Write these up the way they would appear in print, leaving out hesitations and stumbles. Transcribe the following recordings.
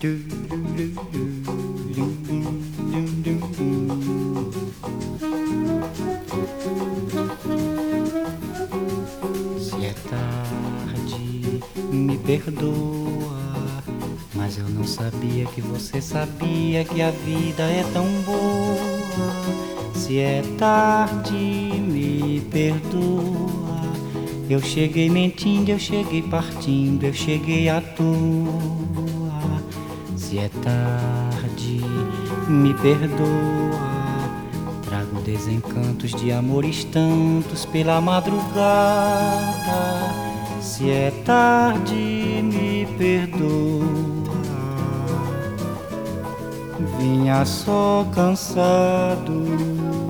Se é tarde, me perdoa, mas eu não sabia que você sabia que a vida é tão boa. Se é tarde, me perdoa. Eu cheguei mentindo, eu cheguei partindo, eu cheguei à toa. Se é tarde, me perdoa. Trago desencantos de amores tantos pela madrugada. Se é tarde, me perdoa. Vinha só cansado.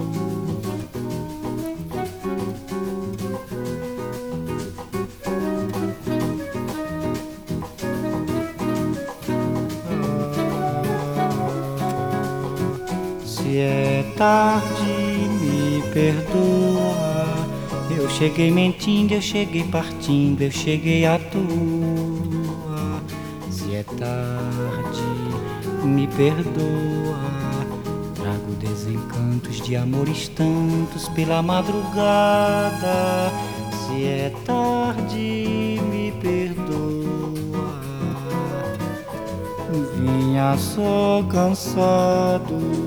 Se é tarde, me perdoa. Eu cheguei mentindo, eu cheguei partindo, eu cheguei à toa. Se é tarde, me perdoa. Trago desencantos de amores tantos pela madrugada. Se é tarde, me perdoa. Vinha só cansado.